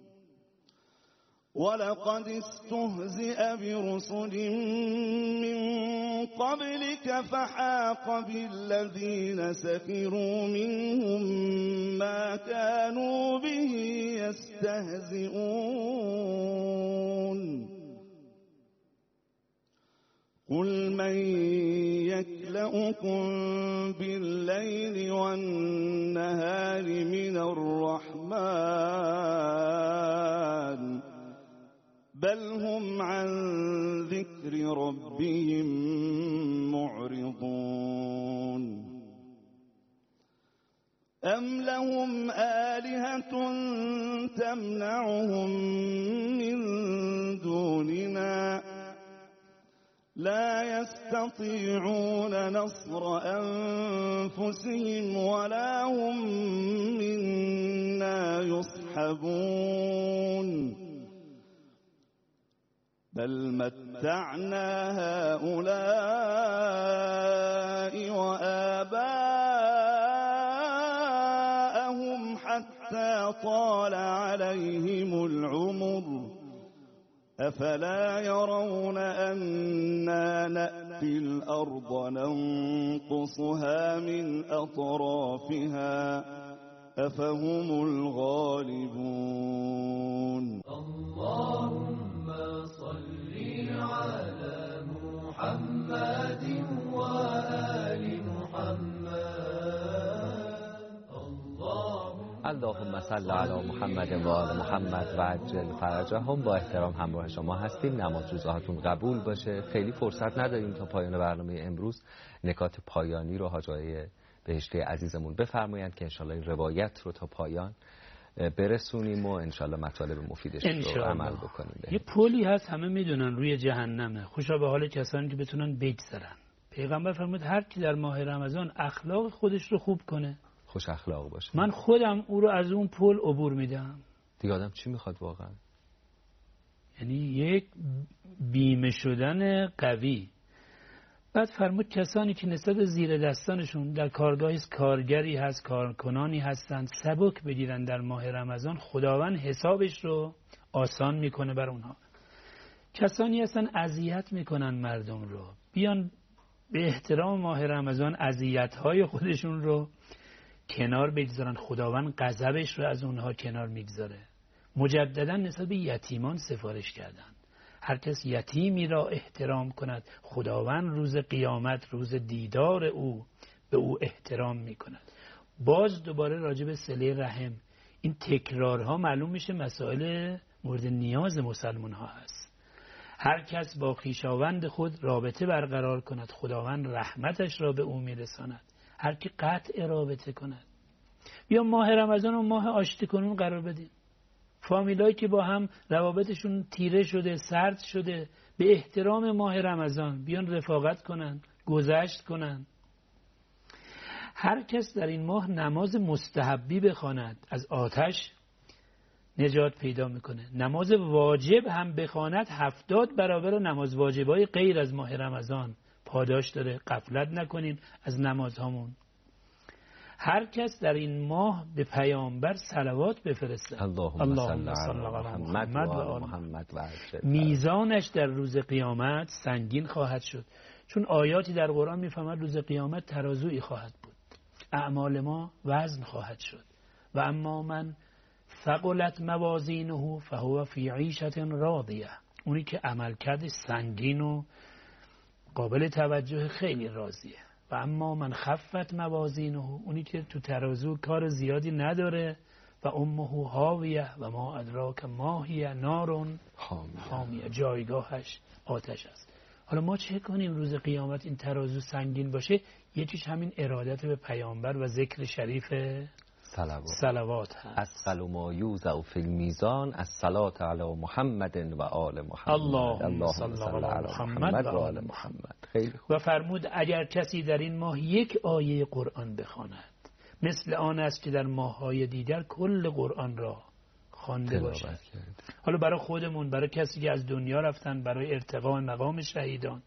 ولقد استهزئ برسل من قبلك فحاق بالذين سخروا منهم ما كانوا به يستهزئون. قل من يكلؤكم بالليل والنهار من الرحمن بل هم عن ذكر ربهم معرضون. أم لهم آلهة تمنعهم من دوننا لا يستطيعون نصر أنفسهم ولا هم منا يصحبون. بل متعنا هؤلاء وآباءهم حتى طال عليهم العمر أفلا يرون أنا نأتي الأرض ننقصها من أطرافها أفهم الغالبون. اللهم صل على محمد وآل محمد. اللهم صل علی محمد و آل محمد و عجل فرجهم. با احترام همراه شما هستیم. نماز روزهاتون قبول باشه. خیلی فرصت نداریم تا پایان برنامه امروز. نکات پایانی رو حاج آقای بهشتی عزیزمون بفرمایند که انشالله این روایت رو تا پایان برسونیم و انشالله مطالب مفیدش رو عمل بکنیم. یه پلی هست همه میدونن روی جهنمه، خوشا به حال کسانی که بتونن بگذرن. پیغمبر فرمود هر کی در ماه رمضان اخلاق خودش رو خوب کنه، خوش اخلاق باشه، من خودم او رو از اون پل عبور میدم. دیگه آدم چی میخواد واقعا؟ یعنی یک بیمه شدن قوی. بعد فرمود کسانی که نسبت زیر دستانشون در کارگاهی کارگری هست، کارکنانی هستند، سبک بگیرن در ماه رمضان، خداوند حسابش رو آسان میکنه بر اونها. کسانی هستن اذیت میکنن مردم رو، بیان به احترام ماه رمضان اذیت‌های خودشون رو کنار بگذارن، خداوند غضبش رو از اونها کنار میگذاره. مجددا نسبت به یتیمان سفارش کردن، هر کس یتیمی را احترام کند خداوند روز قیامت، روز دیدار او، به او احترام میکند. باز دوباره راجع به صله رحم، این تکرارها معلوم میشه مسائل مورد نیاز مسلمان ها هست. هر کس با خویشاوند خود رابطه برقرار کند خداوند رحمتش را به او میرساند. هر کی قطع رابطه کند، یا ماه رمضان و ماه آشتی کنون قرار بدیم. فامیلایی که با هم روابطشون تیره شده، سرد شده، به احترام ماه رمضان بیان رفاقت کنن، گذشت کنن. هر کس در این ماه نماز مستحبی بخواند از آتش نجات پیدا میکنه. نماز واجب هم بخواند هفتاد برابر نماز واجبای غیر از ماه رمضان پاداش داره. غفلت نکنین از نمازهامون. هر کس در این ماه به پیامبر صلوات بفرستد، اللهم صل علی محمد و آل محمد و میزانش در روز قیامت سنگین خواهد شد. چون آیاتی در قرآن میفهمد روز قیامت ترازویی خواهد بود، اعمال ما وزن خواهد شد. و اما من ثقلت موازینه فهو فی عیشة راضیه، اونی که عملکردش سنگین و قابل توجه خیلی راضیه. و اما من خفت موازینه، اونی که تو ترازو کار زیادی نداره. و امه هاویه و ما ادراک ما هی نارون حامیه، جایگاهش آتش است. حالا ما چه کنیم روز قیامت این ترازو سنگین باشه؟ یکیش همین ارادت به پیامبر و ذکر شریف صلوات, صلوات هست. اسقل ما یوضع فی المیزان الصلاة علی محمد و آل محمد. اللهم صل علی محمد و آل محمد. خیلی خوب. و فرمود اگر کسی در این ماه یک آیه قرآن بخواند، مثل آن است که در ماه‌های دیگر کل قرآن را خوانده باشد. حالا برای خودمون، برای کسی که از دنیا رفتن، برای ارتقاء مقام شهیدان.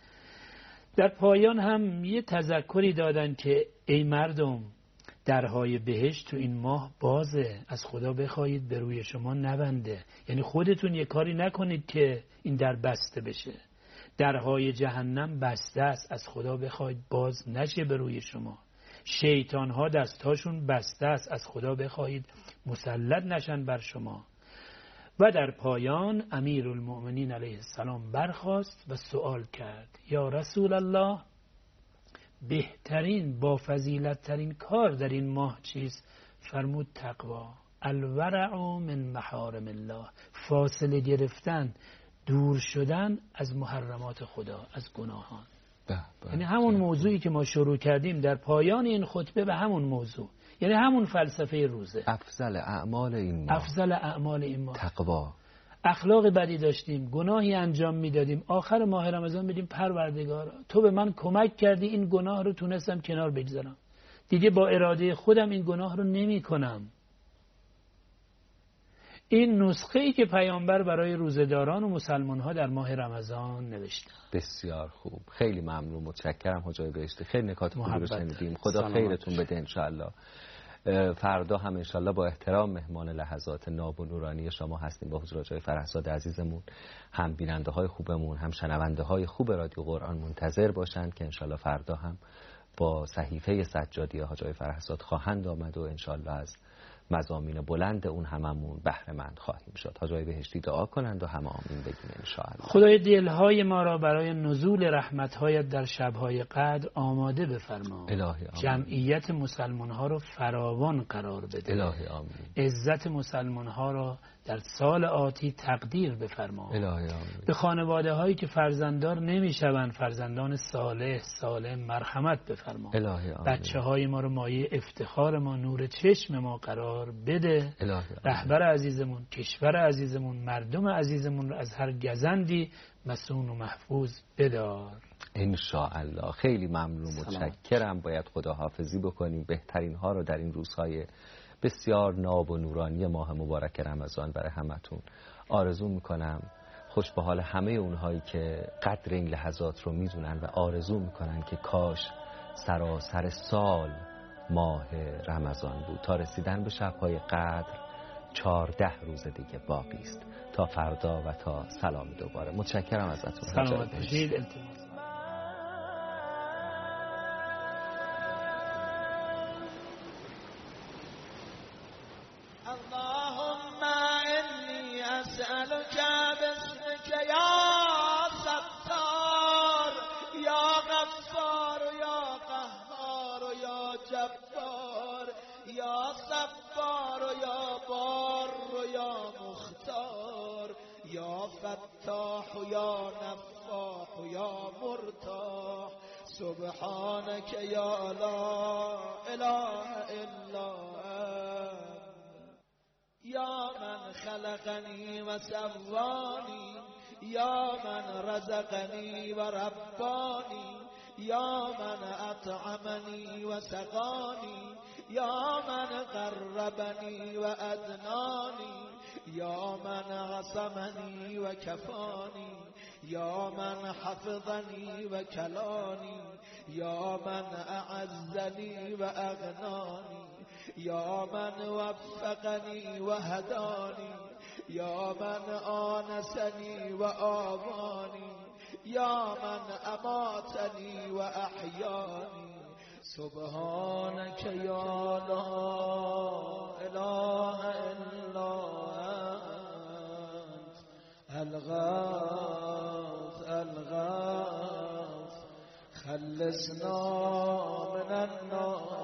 در پایان هم یه تذکری دادن که ای مردم، درهای بهشت تو این ماه بازه، از خدا بخواهید به روی شما نبنده. یعنی خودتون یه کاری نکنید که این در بسته بشه. درهای جهنم بسته است، از خدا بخواهید باز نشه به روی شما. شیطان ها دستاشون بسته است، از خدا بخواهید مسلط نشن بر شما. و در پایان امیرالمؤمنین علیه السلام برخاست و سوال کرد یا رسول الله، بهترین با فضیلت ترین کار در این ماه چیست؟ فرمود تقوا، الورع من محارم الله، فاصله گرفتن، دور شدن از محرمات خدا، از گناهان. یعنی همون موضوعی که ما شروع کردیم در پایان این خطبه، به همون موضوع، یعنی همون فلسفه روزه. افضل اعمال این ماه، افضل اعمال این ماه تقوا. اخلاق بدی داشتیم، گناهی انجام میدادیم، آخر ماه رمضان میدیم پروردگارا تو به من کمک کردی، این گناه رو تونستم کنار بگذارم، دیگه با اراده خودم این گناه رو نمی کنم. این نسخه ای که پیامبر برای روزداران و مسلمان ها در ماه رمضان نوشتن. بسیار خوب، خیلی ممنون، متشکرم حاجی بهشتی، خیلی نکات خوبی رو شنیدیم. خدا خیرتون بده انشاءالله. فردا هم انشالله با احترام مهمان لحظات ناب و نورانی شما هستیم با حضور آقای فرهزاد عزیزمون. هم بیننده های خوبمون، هم شنونده های خوب رادیو قرآن منتظر باشند که انشالله فردا هم با صحیفه سجادی آقای فرهزاد خواهند آمد و انشالله از مضامین بلند اون هممون بهره مند خواهیم شد. حاجی بهشتی دعا کنند و همه آمین بگیم انشاءالله. خدای دلهای ما را برای نزول رحمت‌هایت در شب‌های قدر آماده بفرما. الهی آمین. جمعیت مسلمان‌ها را فراوان قرار بده. الهی آمین. عزت مسلمان‌ها را در سال آتی تقدیر بفرما. الهی آمین. به خانواده هایی که فرزنددار نمیشوند، فرزندان صالح سالم مرحمت بفرما. الهی آمین. بچه های ما رو مایه افتخار ما، نور چشم ما قرار افتخار بده. رهبر عزیزمون، کشور عزیزمون، مردم عزیزمون رو از هر گزندی مسون و محفوظ بدار انشاءالله. خیلی ممنون، متشکرم. باید خداحافظی بکنیم. بهترین ها رو در این روزهای بسیار ناب و نورانی ماه مبارک رمضان برای همتون آرزو میکنم. خوش به حال همه اونهایی که قدر این لحظات رو میدونن و آرزو میکنن که کاش سراسر سال ماه رمضان بود. تا رسیدن به شبهای قدر چهارده روز دیگه باقی است. تا فردا و تا سلام دوباره. متشکرم ازتون. سلامت باشید. التماس اللهم إني أسألك باسمك يا ستار يا غفار يا قهار يا جبار يا صبار يا بار يا مختار يا فتاح يا نفاح يا مرتاح سبحانك يا لا إله إلا أنت يا من خلقني وسواني يا من رزقني ورباني يا من أطعمني وسقاني يا من قربني وأدناني يا من عصمني وكفاني يا من حفظني وكلاني يا من أعزني وأغناني يا من وفقني وهداني يا من آنسني وآواني يا من أماتني وأحياني سبحانك يا لا إله إلا أنت الغاث الغاث خلصنا من النار